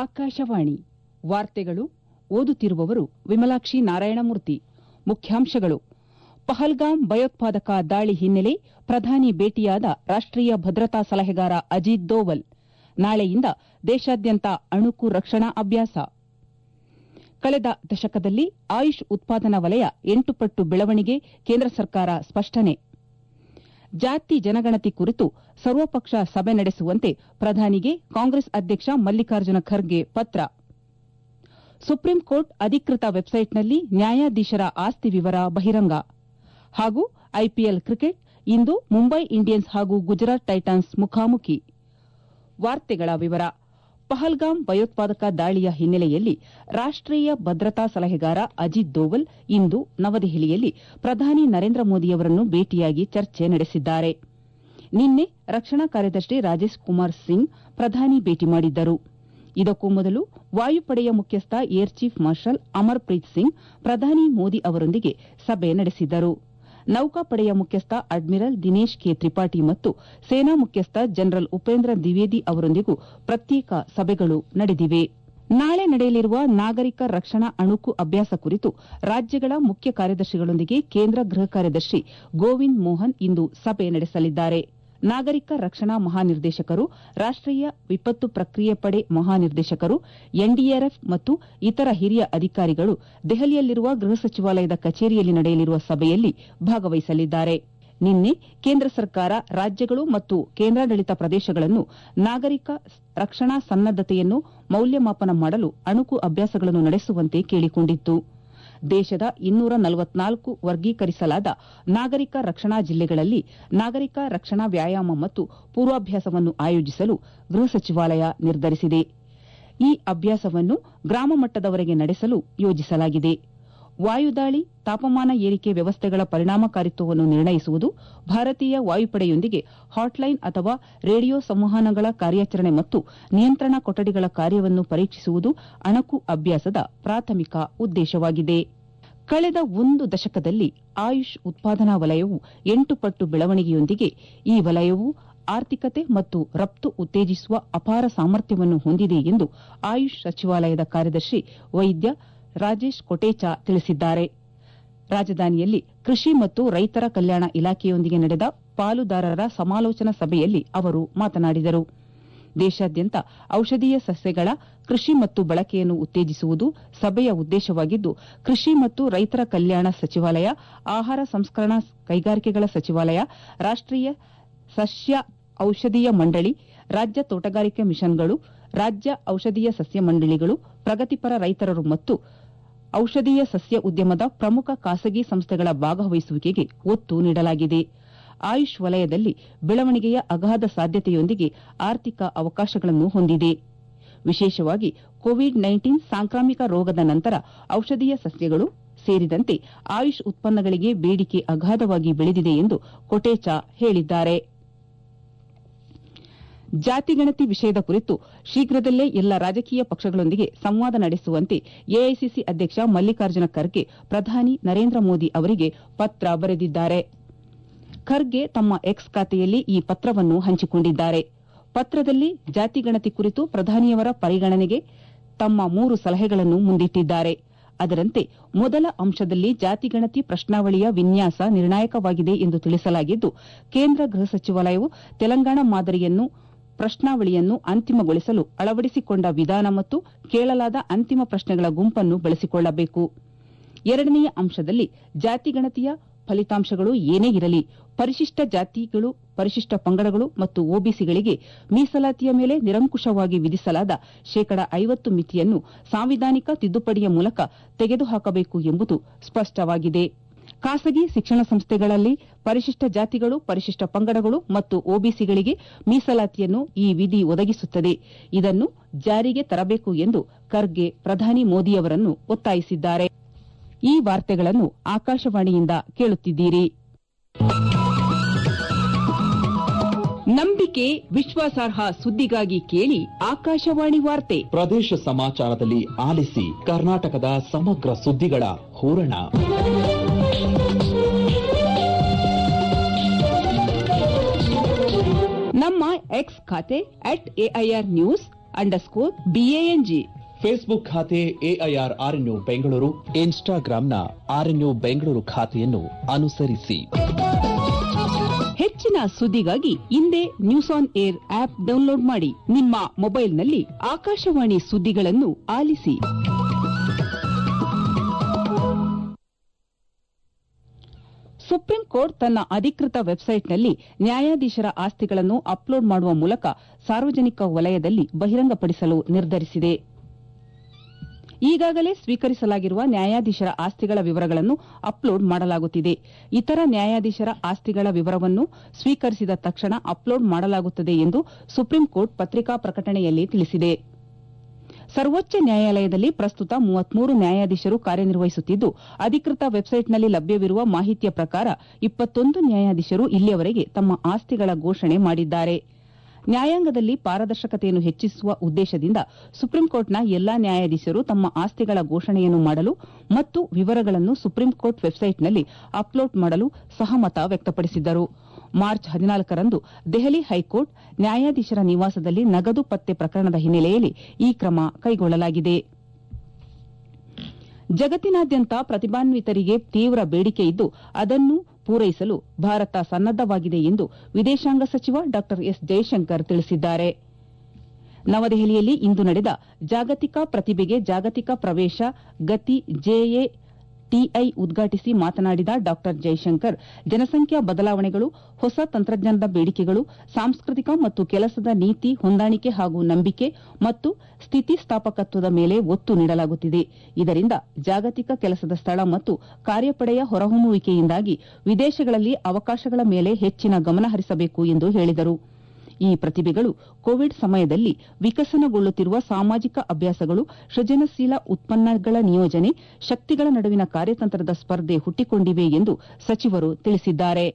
ಆಕಾಶವಾಣಿ ವಾರ್ತೆಗಳು ಓದುತ್ತಿರುವವರು ವಿಮಲಾಕ್ಷಿ ನಾರಾಯಣಮೂರ್ತಿ. ಮುಖ್ಯಾಂಶಗಳು: ಪಹಲ್ಗಾಮ್ ಭಯೋತ್ಪಾದಕ ದಾಳಿ ಹಿನ್ನೆಲೆ ಪ್ರಧಾನಿ ಭೇಟಿಯಾದ ರಾಷ್ಟೀಯ ಭದ್ರತಾ ಸಲಹೆಗಾರ ಅಜಿತ್ ದೋವಲ್. ನಾಳೆಯಿಂದ ದೇಶಾದ್ಯಂತ ಅಣುಕು ರಕ್ಷಣಾ ಅಭ್ಯಾಸ. ಕಳೆದ ದಶಕದಲ್ಲಿ ಆಯುಷ್ ಉತ್ಪಾದನಾ ವಲಯ 8 ಪಟ್ಟು ಬೆಳವಣಿಗೆ, ಕೇಂದ್ರ ಸರ್ಕಾರ ಸ್ಪಷ್ಟನೆ. ಜಾತಿ ಜನಗಣತಿ ಕುರಿತು ಸರ್ವಪಕ್ಷ ಸಭೆ ನಡೆಸುವಂತೆ ಪ್ರಧಾನಿಗೆ ಕಾಂಗ್ರೆಸ್ ಅಧ್ಯಕ್ಷ ಮಲ್ಲಿಕಾರ್ಜುನ ಖರ್ಗೆ ಪತ್ರ. ಸುಪ್ರೀಂ ಕೋರ್ಟ್ ಅಧಿಕೃತ ವೆಬ್ಸೈಟ್ನಲ್ಲಿ ನ್ಯಾಯಾಧೀಶರ ಆಸ್ತಿ ವಿವರ ಬಹಿರಂಗ. ಹಾಗೂ ಐಪಿಎಲ್ ಕ್ರಿಕೆಟ್ ಇಂದು ಮುಂಬೈ ಇಂಡಿಯನ್ಸ್ ಹಾಗೂ ಗುಜರಾತ್ ಟೈಟಾನ್ಸ್ ಮುಖಾಮುಖಿ. ವಾರ್ತೆಗಳ ವಿವರ. ಪಹಲ್ಗಾಮ್ ಭಯೋತ್ಪಾದಕ ದಾಳಿಯ ಹಿನ್ನೆಲೆಯಲ್ಲಿ ರಾಷ್ಟೀಯ ಭದ್ರತಾ ಸಲಹೆಗಾರ ಅಜಿತ್ ದೋವಲ್ ಇಂದು ನವದೆಹಲಿಯಲ್ಲಿ ಪ್ರಧಾನಿ ನರೇಂದ್ರ ಮೋದಿಯವರನ್ನು ಭೇಟಿಯಾಗಿ ಚರ್ಚೆ ನಡೆಸಿದ್ದಾರೆ. ನಿನ್ನೆ ರಕ್ಷಣಾ ಕಾರ್ಯದರ್ಶಿ ರಾಜೇಶ್ ಕುಮಾರ್ ಸಿಂಗ್ ಪ್ರಧಾನಿ ಭೇಟಿ ಮಾಡಿದ್ದರು. ಇದಕ್ಕೂ ಮೊದಲು ವಾಯುಪಡೆಯ ಮುಖ್ಯಸ್ಥ air chief marshal Amarpreet Singh ಪ್ರಧಾನಿ ಮೋದಿ ಅವರೊಂದಿಗೆ ಸಭೆ ನಡೆಸಿದ್ದರು. ನೌಕಾಪಡೆಯ ಮುಖ್ಯಸ್ಥ ಅಡ್ಮಿರಲ್ ದಿನೇಶ್ ಕೆ ತ್ರಿಪಾಠಿ ಮತ್ತು ಸೇನಾ ಮುಖ್ಯಸ್ಥ ಜನರಲ್ ಉಪೇಂದ್ರ ದ್ವಿವೇದಿ ಅವರೊಂದಿಗೂ ಪ್ರತ್ಯೇಕ ಸಭೆಗಳು ನಡೆದಿವೆ. ನಾಳೆ ನಡೆಯಲಿರುವ ನಾಗರಿಕ ರಕ್ಷಣಾ ಅಣುಕು ಅಭ್ಯಾಸ ಕುರಿತು ರಾಜ್ಯಗಳ ಮುಖ್ಯ ಕಾರ್ಯದರ್ಶಿಗಳೊಂದಿಗೆ ಕೇಂದ್ರ ಗೃಹ ಕಾರ್ಯದರ್ಶಿ ಗೋವಿಂದ್ ಮೋಹನ್ ಇಂದು ಸಭೆ ನಡೆಸಲಿದ್ದಾರೆ. ನಾಗರಿಕ ರಕ್ಷಣಾ ಮಹಾನಿರ್ದೇಶಕರು, ರಾಷ್ಟೀಯ ವಿಪತ್ತು ಪ್ರಕ್ರಿಯೆ ಪಡೆ ಮಹಾನಿರ್ದೇಶಕರು, ಎನ್ಡಿಆರ್ಎಫ್ ಮತ್ತು ಇತರ ಹಿರಿಯ ಅಧಿಕಾರಿಗಳು ದೆಹಲಿಯಲ್ಲಿರುವ ಗೃಹ ಸಚಿವಾಲಯದ ಕಚೇರಿಯಲ್ಲಿ ನಡೆಯಲಿರುವ ಸಭೆಯಲ್ಲಿ ಭಾಗವಹಿಸಲಿದ್ದಾರೆ. ನಿನ್ನೆ ಕೇಂದ್ರ ಸರ್ಕಾರ ರಾಜ್ಯಗಳು ಮತ್ತು ಕೇಂದ್ರಾಡಳಿತ ಪ್ರದೇಶಗಳನ್ನು ನಾಗರಿಕ ರಕ್ಷಣಾ ಸನ್ನದ್ದತೆಯನ್ನು ಮೌಲ್ಯಮಾಪನ ಮಾಡಲು ಅಣುಕು ಅಭ್ಯಾಸಗಳನ್ನು ನಡೆಸುವಂತೆ ಕೇಳಿಕೊಂಡಿತ್ತು. ದೇಶದ 244 ವರ್ಗೀಕರಿಸಲಾದ ನಾಗರಿಕ ರಕ್ಷಣಾ ಜಿಲ್ಲೆಗಳಲ್ಲಿ ನಾಗರಿಕ ರಕ್ಷಣಾ ವ್ಯಾಯಾಮ ಮತ್ತು ಪೂರ್ವಾಭ್ಯಾಸವನ್ನು ಆಯೋಜಿಸಲು ಗೃಹ ಸಚಿವಾಲಯ ನಿರ್ಧರಿಸಿದೆ. ಈ ಅಭ್ಯಾಸವನ್ನು ಗ್ರಾಮ ಮಟ್ಟದವರೆಗೆ ನಡೆಸಲು ಯೋಜಿಸಲಾಗಿದೆ. ವಾಯುದಾಳಿ, ತಾಪಮಾನ ಏರಿಕೆ ವ್ಯವಸ್ಥೆಗಳ ಪರಿಣಾಮಕಾರಿತ್ವವನ್ನು ನಿರ್ಣಯಿಸುವುದು, ಭಾರತೀಯ ವಾಯುಪಡೆಯೊಂದಿಗೆ ಹಾಟ್ಲೈನ್ ಅಥವಾ ರೇಡಿಯೋ ಸಂವಹನಗಳ ಕಾರ್ಯಾಚರಣೆ ಮತ್ತು ನಿಯಂತ್ರಣ ಕೊಠಡಿಗಳ ಕಾರ್ಯವನ್ನು ಪರೀಕ್ಷಿಸುವುದು ಅಣುಕು ಅಭ್ಯಾಸದ ಪ್ರಾಥಮಿಕ ಉದ್ದೇಶವಾಗಿದೆ. ಕಳೆದ ಒಂದು ದಶಕದಲ್ಲಿ ಆಯುಷ್ ಉತ್ಪಾದನಾ ವಲಯವು 8 ಪಟ್ಟು ಬೆಳವಣಿಗೆಯೊಂದಿಗೆ ಈ ವಲಯವು ಆರ್ಥಿಕತೆ ಮತ್ತು ರಫ್ತು ಉತ್ತೇಜಿಸುವ ಅಪಾರ ಸಾಮರ್ಥ್ಯವನ್ನು ಹೊಂದಿದೆ ಎಂದು ಆಯುಷ್ ಸಚಿವಾಲಯದ ಕಾರ್ಯದರ್ಶಿ ವೈದ್ಯ ರಾಜೇಶ್ ಕೊಟೇಚಾ ತಿಳಿಸಿದ್ದಾರೆ. ರಾಜಧಾನಿಯಲ್ಲಿ ಕೃಷಿ ಮತ್ತು ರೈತರ ಕಲ್ಯಾಣ ಇಲಾಖೆಯೊಂದಿಗೆ ನಡೆದ ಪಾಲುದಾರರ ಸಮಾಲೋಚನಾ ಸಭೆಯಲ್ಲಿ ಅವರು ಮಾತನಾಡಿದರು. ದೇಶಾದ್ಯಂತ ಔಷಧೀಯ ಸಸ್ಯಗಳ ಕೃಷಿ ಮತ್ತು ಬಳಕೆಯನ್ನು ಉತ್ತೇಜಿಸುವುದು ಸಭೆಯ ಉದ್ದೇಶವಾಗಿದ್ದು, ಕೃಷಿ ಮತ್ತು ರೈತರ ಕಲ್ಯಾಣ ಸಚಿವಾಲಯ, ಆಹಾರ ಸಂಸ್ಕರಣಾ ಕೈಗಾರಿಕೆಗಳ ಸಚಿವಾಲಯ, ರಾಷ್ಟೀಯ ಸಸ್ಯ ಔಷಧೀಯ ಮಂಡಳಿ, ರಾಜ್ಯ ತೋಟಗಾರಿಕೆ ಮಿಷನ್ಗಳು, ರಾಜ್ಯ ಔಷಧೀಯ ಸಸ್ಯ ಮಂಡಳಿಗಳು, ಪ್ರಗತಿಪರ ರೈತರು ಮತ್ತು ಔಷಧೀಯ ಸಸ್ಯ ಉದ್ಯಮದ ಪ್ರಮುಖ ಖಾಸಗಿ ಸಂಸ್ಥೆಗಳ ಭಾಗವಹಿಸುವಿಕೆಗೆ ಒತ್ತು ನೀಡಲಾಗಿದೆ. ಆಯುಷ್ ವಲಯದಲ್ಲಿ ಬೆಳವಣಿಗೆಯ ಅಗಾಧ ಸಾಧ್ಯತೆಯೊಂದಿಗೆ ಆರ್ಥಿಕ ಅವಕಾಶಗಳನ್ನು ಹೊಂದಿದೆ. ವಿಶೇಷವಾಗಿ ಕೋವಿಡ್-19 ಸಾಂಕ್ರಾಮಿಕ ರೋಗದ ನಂತರ ಔಷಧೀಯ ಸಸ್ಯಗಳು ಸೇರಿದಂತೆ ಆಯುಷ್ ಉತ್ಪನ್ನಗಳಿಗೆ ಬೇಡಿಕೆ ಅಗಾಧವಾಗಿ ಬೆಳೆದಿದೆ ಎಂದು ಕೊಟೇಚಾ ಹೇಳಿದ್ದಾರೆ. ಜಾತಿಗಣತಿ ವಿಷಯದ ಕುರಿತು ಶೀಘ್ರದಲ್ಲೇ ಎಲ್ಲ ರಾಜಕೀಯ ಪಕ್ಷಗಳೊಂದಿಗೆ ಸಂವಾದ ನಡೆಸುವಂತೆ ಎಐಸಿಸಿ ಅಧ್ಯಕ್ಷ ಮಲ್ಲಿಕಾರ್ಜುನ ಖರ್ಗೆ ಪ್ರಧಾನಿ ನರೇಂದ್ರ ಮೋದಿ ಅವರಿಗೆ ಪತ್ರ ಬರೆದಿದ್ದಾರೆ. ಖರ್ಗೆ ತಮ್ಮ ಎಕ್ಸ್ ಖಾತೆಯಲ್ಲಿ ಈ ಪತ್ರವನ್ನು ಹಂಚಿಕೊಂಡಿದ್ದಾರೆ. ಪತ್ರದಲ್ಲಿ ಜಾತಿಗಣತಿ ಕುರಿತು ಪ್ರಧಾನಿಯವರ ಪರಿಗಣನೆಗೆ ತಮ್ಮ 3 ಸಲಹೆಗಳನ್ನು ಮುಂದಿಟ್ಟಿದ್ದಾರೆ. ಅದರಂತೆ ಮೊದಲ ಅಂಶದಲ್ಲಿ ಜಾತಿಗಣತಿ ಪ್ರಶ್ನಾವಳಿಯ ವಿನ್ಯಾಸ ನಿರ್ಣಾಯಕವಾಗಿದೆ ಎಂದು ತಿಳಿಸಲಾಗಿದ್ದು, ಕೇಂದ್ರ ಗೃಹ ಸಚಿವಾಲಯವು ತೆಲಂಗಾಣ ಮಾದರಿಯನ್ನು ಪ್ರಶ್ನಾವಳಿಯನ್ನು ಅಂತಿಮಗೊಳಿಸಲು ಅಳವಡಿಸಿಕೊಂಡ ವಿಧಾನ ಮತ್ತು ಕೇಳಲಾದ ಅಂತಿಮ ಪ್ರಶ್ನೆಗಳ ಗುಂಪನ್ನು ಬಳಸಿಕೊಳ್ಳಬೇಕು. ಎರಡನೆಯ ಅಂಶದಲ್ಲಿ ಜಾತಿಗಣತಿಯ ಫಲಿತಾಂಶಗಳು ಏನೇ ಇರಲಿ, ಪರಿಶಿಷ್ಟ ಜಾತಿಗಳು, ಪರಿಶಿಷ್ಟ ಪಂಗಡಗಳು ಮತ್ತು ಒಬಿಸಿಗಳಿಗೆ ಮೀಸಲಾತಿಯ ಮೇಲೆ ನಿರಂಕುಶವಾಗಿ ವಿಧಿಸಲಾದ 50% ಮಿತಿಯನ್ನು ಸಾಂವಿಧಾನಿಕ ತಿದ್ದುಪಡಿಯ ಮೂಲಕ ತೆಗೆದುಹಾಕಬೇಕು ಎಂಬುದು ಸ್ಪಷ್ಟವಾಗಿದೆ. ಖಾಸಗಿ ಶಿಕ್ಷಣ ಸಂಸ್ಥೆಗಳಲ್ಲಿ ಪರಿಶಿಷ್ಟ ಜಾತಿಗಳು, ಪರಿಶಿಷ್ಟ ಪಂಗಡಗಳು ಮತ್ತು ಒಬಿಸಿಗಳಿಗೆ ಮೀಸಲಾತಿಯನ್ನು ಈ ವಿಧಿ ಒದಗಿಸುತ್ತದೆ. ಇದನ್ನು ಜಾರಿಗೆ ತರಬೇಕು ಎಂದು ಖರ್ಗೆ ಪ್ರಧಾನಿ ಮೋದಿಯವರನ್ನು ಒತ್ತಾಯಿಸಿದ್ದಾರೆ. ಈ ವಾರ್ತೆಗಳನ್ನು ಆಕಾಶವಾಣಿಯಿಂದ ಕೇಳುತ್ತಿದ್ದೀರಿ. ನಂಬಿಕೆ, ವಿಶ್ವಾಸಾರ್ಹ ಸುದ್ದಿಗಾಗಿ ಕೇಳಿ ಆಕಾಶವಾಣಿ ವಾರ್ತೆ. ಪ್ರದೇಶ ಸಮಾಚಾರದಲ್ಲಿ ಆಲಿಸಿ ಕರ್ನಾಟಕದ ಸಮಗ್ರ ಸುದ್ದಿಗಳ ಹೂರಣ. ನಮ್ಮ ಎಕ್ಸ್ ಖಾತೆ @AIR ನ್ಯೂಸ್, BANG. ಫೇಸ್ಬುಕ್ ಖಾತೆ AIR RNU ಬೆಂಗಳೂರು, ಇನ್ಸ್ಟಾಗ್ರಾಂನ RNU ಬೆಂಗಳೂರು ಖಾತೆಯನ್ನು ಅನುಸರಿಸಿ. ಹೆಚ್ಚಿನ ಸುದ್ದಿಗಾಗಿ ಇಂದೇ news on air app download ಮಾಡಿ. ನಿಮ್ಮ ಮೊಬೈಲ್ನಲ್ಲಿ ಆಕಾಶವಾಣಿ ಸುದ್ದಿಗಳನ್ನು ಆಲಿಸಿ. ಸುಪ್ರೀಂ ಕೋರ್ಟ್ ತನ್ನ ಅಧಿಕೃತ ವೆಬ್ಸೈಟ್ನಲ್ಲಿ ನ್ಯಾಯಾಧೀಶರ ಆಸ್ತಿಗಳನ್ನು ಅಪ್ಲೋಡ್ ಮಾಡುವ ಮೂಲಕ ಸಾರ್ವಜನಿಕ ವಲಯದಲ್ಲಿ ಬಹಿರಂಗಪಡಿಸಲು ನಿರ್ಧರಿಸಿದೆ. ಈಗಾಗಲೇ ಸ್ವೀಕರಿಸಲಾಗಿರುವ ನ್ಯಾಯಾಧೀಶರ ಆಸ್ತಿಗಳ ವಿವರಗಳನ್ನು ಅಪ್ಲೋಡ್ ಮಾಡಲಾಗುತ್ತಿದೆ. ಇತರ ನ್ಯಾಯಾಧೀಶರ ಆಸ್ತಿಗಳ ವಿವರವನ್ನು ಸ್ವೀಕರಿಸಿದ ತಕ್ಷಣ ಅಪ್ಲೋಡ್ ಮಾಡಲಾಗುತ್ತದೆ ಎಂದು ಸುಪ್ರೀಂ ಕೋರ್ಟ್ ಪತ್ರಿಕಾ ಪ್ರಕಟಣೆಯಲ್ಲಿ ತಿಳಿಸಿದೆ. ಸರ್ವೋಚ್ಚ ನ್ಯಾಯಾಲಯದಲ್ಲಿ ಪ್ರಸ್ತುತ 33 ನ್ಯಾಯಾಧೀಶರು ಕಾರ್ಯನಿರ್ವಹಿಸುತ್ತಿದ್ದು, ಅಧಿಕೃತ ವೆಬ್ಸೈಟ್ನಲ್ಲಿ ಲಭ್ಯವಿರುವ ಮಾಹಿತಿಯ ಪ್ರಕಾರ 21 ನ್ಯಾಯಾಧೀಶರು ಇಲ್ಲಿಯವರೆಗೆ ತಮ್ಮ ಆಸ್ತಿಗಳ ಘೋಷಣೆ ಮಾಡಿದ್ದಾರೆ. ನ್ಯಾಯಾಂಗದಲ್ಲಿ ಪಾರದರ್ಶಕತೆಯನ್ನು ಹೆಚ್ಚಿಸುವ ಉದ್ದೇಶದಿಂದ ಸುಪ್ರೀಂ ಕೋರ್ಟ್ನ ಎಲ್ಲಾ ನ್ಯಾಯಾಧೀಶರು ತಮ್ಮ ಆಸ್ತಿಗಳ ಘೋಷಣೆಯನ್ನು ಮಾಡಲು ಮತ್ತು ವಿವರಗಳನ್ನು ಸುಪ್ರೀಂ ಕೋರ್ಟ್ ವೆಬ್ಸೈಟ್ನಲ್ಲಿ ಅಪ್ಲೋಡ್ ಮಾಡಲು ಸಹಮತ ವ್ಯಕ್ತಪಡಿಸಿದ್ದರು. ಮಾರ್ಚ್ 14ರಂದು ದೆಹಲಿ ಹೈಕೋರ್ಟ್ ನ್ಯಾಯಾಧೀಶರ ನಿವಾಸದಲ್ಲಿ ನಗದು ಪತ್ತೆ ಪ್ರಕರಣದ ಹಿನ್ನೆಲೆಯಲ್ಲಿ ಈ ಕ್ರಮ ಕೈಗೊಳ್ಳಲಾಗಿದೆ. ಜಗತ್ತಿನಾದ್ಯಂತ ಪ್ರತಿಭಾನ್ವಿತರಿಗೆ ತೀವ್ರ ಬೇಡಿಕೆ ಇದ್ದು, ಅದನ್ನು ಪೂರೈಸಲು ಭಾರತ ಸನ್ನದ್ದವಾಗಿದೆ ಎಂದು ವಿದೇಶಾಂಗ ಸಚಿವ ಡಾ ಎಸ್ ಜೈಶಂಕರ್ ತಿಳಿಸಿದ್ದಾರೆ. ನವದೆಹಲಿಯಲ್ಲಿ ಇಂದು ನಡೆದ ಜಾಗತಿಕ ಪ್ರತಿಭೆಗೆ ಜಾಗತಿಕ ಪ್ರವೇಶ ಗತಿ JATI ಉದ್ಘಾಟಿಸಿ ಮಾತನಾಡಿದ ಡಾ ಜೈಶಂಕರ್, ಜನಸಂಖ್ಯಾ ಬದಲಾವಣೆಗಳು, ಹೊಸ ತಂತ್ರಜ್ಞಾನದ ಬೇಡಿಕೆಗಳು, ಸಾಂಸ್ಕೃತಿಕ ಮತ್ತು ಕೆಲಸದ ನೀತಿ ಹೊಂದಾಣಿಕೆ ಹಾಗೂ ನಂಬಿಕೆ ಮತ್ತು ಸ್ಥಿತಿಸ್ಥಾಪಕತ್ವದ ಮೇಲೆ ಒತ್ತು ನೀಡಲಾಗುತ್ತಿದೆ. ಇದರಿಂದ ಜಾಗತಿಕ ಕೆಲಸದ ಸ್ಥಳ ಮತ್ತು ಕಾರ್ಯಪಡೆಯ ಹೊರಹೊಮ್ಮುವಿಕೆಯಿಂದಾಗಿ ವಿದೇಶಗಳಲ್ಲಿ ಅವಕಾಶಗಳ ಮೇಲೆ ಹೆಚ್ಚಿನ ಗಮನ ಹರಿಸಬೇಕು ಎಂದು ಹೇಳಿದರು. ಈ ಪ್ರತಿಭೆಗಳು ಕೋವಿಡ್ ಸಮಯದಲ್ಲಿ ವಿಕಸನಗೊಳ್ಳುತ್ತಿರುವ ಸಾಮಾಜಿಕ ಅಭ್ಯಾಸಗಳು, ಸೃಜನಶೀಲ ಉತ್ಪನ್ನಗಳ ನಿಯೋಜನೆ, ಶಕ್ತಿಗಳ ನಡುವಿನ ಕಾರ್ಯತಂತ್ರದ ಸ್ಪರ್ಧೆ ಹುಟ್ಟಿಕೊಂಡಿವೆ ಎಂದು ಸಚಿವರು ತಿಳಿಸಿದ್ದಾರೆ.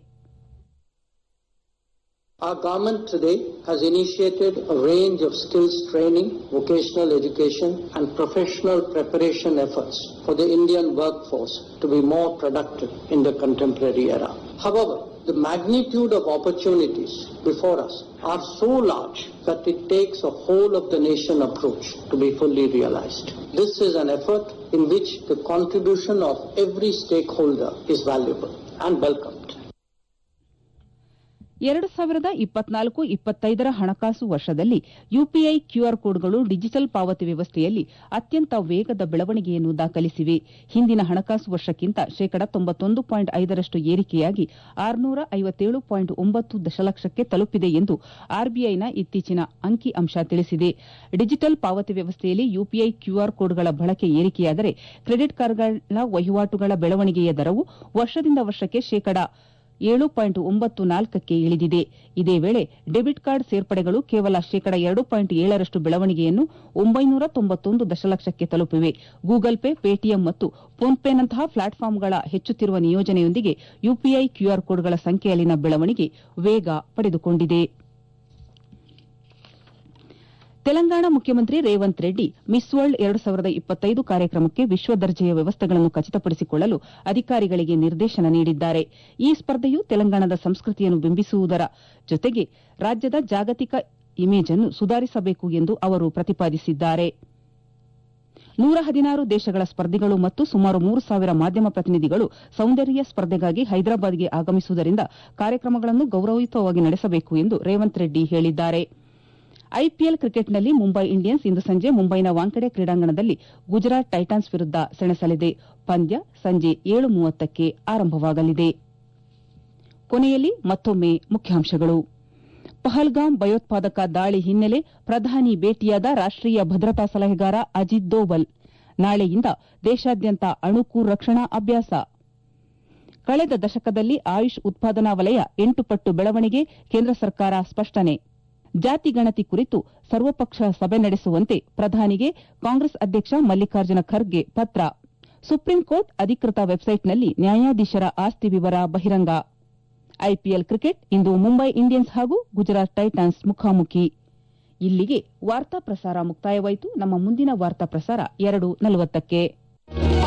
Our government today has initiated a range of skills training, vocational education and professional preparation efforts for the Indian workforce to be more productive in the contemporary era. However, the magnitude of opportunities before us are so large that it takes a whole of the nation approach to be fully realized. This is an effort in which the contribution of every stakeholder is valuable and welcomed. 2024-25 ಹಣಕಾಸು ವರ್ಷದಲ್ಲಿ UPI QR ಕೋಡ್ಗಳು digital ಪಾವತಿ ವ್ಯವಸ್ಥೆಯಲ್ಲಿ ಅತ್ಯಂತ ವೇಗದ ಬೆಳವಣಿಗೆಯನ್ನು ದಾಖಲಿಸಿವೆ. ಹಿಂದಿನ ಹಣಕಾಸು ವರ್ಷಕ್ಕಿಂತ 91.5% ಏರಿಕೆಯಾಗಿ 657.9 ದಶಲಕ್ಷಕ್ಕೆ ತಲುಪಿದೆ ಎಂದು ಆರ್ಬಿಐನ ಇತ್ತೀಚಿನ ಅಂಕಿ ಅಂಶ ತಿಳಿಸಿದೆ. ಡಿಜಿಟಲ್ ಪಾವತಿ ವ್ಯವಸ್ಥೆಯಲ್ಲಿ ಯುಪಿಐ ಕ್ಯೂಆರ್ ಕೋಡ್ಗಳ ಬಳಕೆ ಏರಿಕೆಯಾದರೆ ಕ್ರೆಡಿಟ್ ಕಾರ್ಡ್ಗಳ ವಹಿವಾಟುಗಳ ಬೆಳವಣಿಗೆಯ ದರವು ವರ್ಷದಿಂದ ವರ್ಷಕ್ಕೆ 7.94ಕ್ಕೆ ಇಳಿದಿದೆ. ಇದೇ ವೇಳೆ ಡೆಬಿಟ್ ಕಾರ್ಡ್ ಸೇರ್ಪಡೆಗಳು ಕೇವಲ 2.7% ಬೆಳವಣಿಗೆಯನ್ನು 991 ದಶಲಕ್ಷಕ್ಕೆ ತಲುಪಿವೆ. ಗೂಗಲ್ ಪೇ, ಪೇಟಿಎಂ ಮತ್ತು ಫೋನ್ಪೇನಂತಹ ಪ್ಲಾಟ್ಫಾರ್ಮ್ಗಳ ಹೆಚ್ಚುತ್ತಿರುವ ನಿಯೋಜನೆಯೊಂದಿಗೆ ಯುಪಿಐ ಕ್ಯೂಆರ್ ಕೋಡ್ಗಳ ಸಂಖ್ಯೆಯಲ್ಲಿನ ಬೆಳವಣಿಗೆ ವೇಗ ಪಡೆದುಕೊಂಡಿದೆ. ತೆಲಂಗಾಣ ಮುಖ್ಯಮಂತ್ರಿ ರೇವಂತ್ ರೆಡ್ಡಿ ಮಿಸ್ ವರ್ಲ್ಡ್ 2025 ಕಾರ್ಯಕ್ರಮಕ್ಕೆ ವಿಶ್ವ ದರ್ಜೆಯ ವ್ಯವಸ್ಥೆಗಳನ್ನು ಖಚಿತಪಡಿಸಿಕೊಳ್ಳಲು ಅಧಿಕಾರಿಗಳಿಗೆ ನಿರ್ದೇಶನ ನೀಡಿದ್ದಾರೆ. ಈ ಸ್ಪರ್ಧೆಯು ತೆಲಂಗಾಣದ ಸಂಸ್ಕೃತಿಯನ್ನು ಬಿಂಬಿಸುವುದರ ಜೊತೆಗೆ ರಾಜ್ಯದ ಜಾಗತಿಕ ಇಮೇಜ್ ಅನ್ನು ಸುಧಾರಿಸಬೇಕು ಎಂದು ಅವರು ಪ್ರತಿಪಾದಿಸಿದ್ದಾರೆ. 116 ದೇಶಗಳ ಸ್ಪರ್ಧಿಗಳು ಮತ್ತು ಸುಮಾರು 3,000 ಮಾಧ್ಯಮ ಪ್ರತಿನಿಧಿಗಳು ಸೌಂದರ್ಯ ಸ್ಪರ್ಧೆಗಾಗಿ ಹೈದರಾಬಾದ್ಗೆ ಆಗಮಿಸುವುದರಿಂದ ಕಾರ್ಯಕ್ರಮಗಳನ್ನು ಗೌರವಯುತವಾಗಿ ನಡೆಸಬೇಕು ಎಂದು ರೇವಂತ್ ರೆಡ್ಡಿ ಹೇಳಿದ್ದಾರೆ. ಐಪಿಎಲ್ ಕ್ರಿಕೆಟ್ನಲ್ಲಿ ಮುಂಬೈ ಇಂಡಿಯನ್ಸ್ ಇಂದು ಸಂಜೆ ಮುಂಬೈನ ವಾಂಖೆಡೆ ಕ್ರೀಡಾಂಗಣದಲ್ಲಿ ಗುಜರಾತ್ ಟೈಟಾನ್ಸ್ ವಿರುದ್ಧ ಸೆಣಸಲಿದೆ. ಪಂದ್ಯ ಸಂಜೆ 7:30ಕ್ಕೆ ಆರಂಭವಾಗಲಿದೆ. ಕೊನೆಯಲ್ಲಿ ಮತ್ತೊಮ್ಮೆ ಮುಖ್ಯಾಂಶಗಳು. ಪಹಲ್ಗಾಮ್ ಭಯೋತ್ಪಾದಕ ದಾಳಿ ಹಿನ್ನೆಲೆ ಪ್ರಧಾನಿ ಭೇಟಿಯಾದ ರಾಷ್ಟೀಯ ಭದ್ರತಾ ಸಲಹೆಗಾರ ಅಜಿತ್ ದೋವಲ್. ನಾಳೆಯಿಂದ ದೇಶಾದ್ಯಂತ ಅಣುಕು ರಕ್ಷಣಾ ಅಭ್ಯಾಸ. ಕಳೆದ ದಶಕದಲ್ಲಿ ಆಯುಷ್ ಉತ್ಪಾದನಾ ವಲಯ 8 ಪಟ್ಟು ಬೆಳವಣಿಗೆ, ಕೇಂದ್ರ ಸರ್ಕಾರ ಸ್ಪಷ್ಟನೆ. ಜಾತಿ ಗಣತಿ ಕುರಿತು ಸರ್ವಪಕ್ಷ ಸಭೆ ನಡೆಸುವಂತೆ ಪ್ರಧಾನಿಗೆ ಕಾಂಗ್ರೆಸ್ ಅಧ್ಯಕ್ಷ ಮಲ್ಲಿಕಾರ್ಜುನ ಖರ್ಗೆ ಪತ್ರ. ಸುಪ್ರೀಂ ಕೋರ್ಟ್ ಅಧಿಕೃತ ವೆಬ್ಸೈಟ್ನಲ್ಲಿ ನ್ಯಾಯಾಧೀಶರ ಆಸ್ತಿ ವಿವರ ಬಹಿರಂಗ. ಐಪಿಎಲ್ ಕ್ರಿಕೆಟ್ ಇಂದು ಮುಂಬೈ ಇಂಡಿಯನ್ಸ್ ಹಾಗೂ ಗುಜರಾತ್ ಟೈಟಾನ್ಸ್ ಮುಖಾಮುಖಿ. ಇಲ್ಲಿಗೆ ವಾರ್ತಾ ಪ್ರಸಾರ ಮುಕ್ತಾಯವಾಯಿತು. ನಮ್ಮ ಮುಂದಿನ ವಾರ್ತಾ ಪ್ರಸಾರ 2:40ಕ್ಕೆ.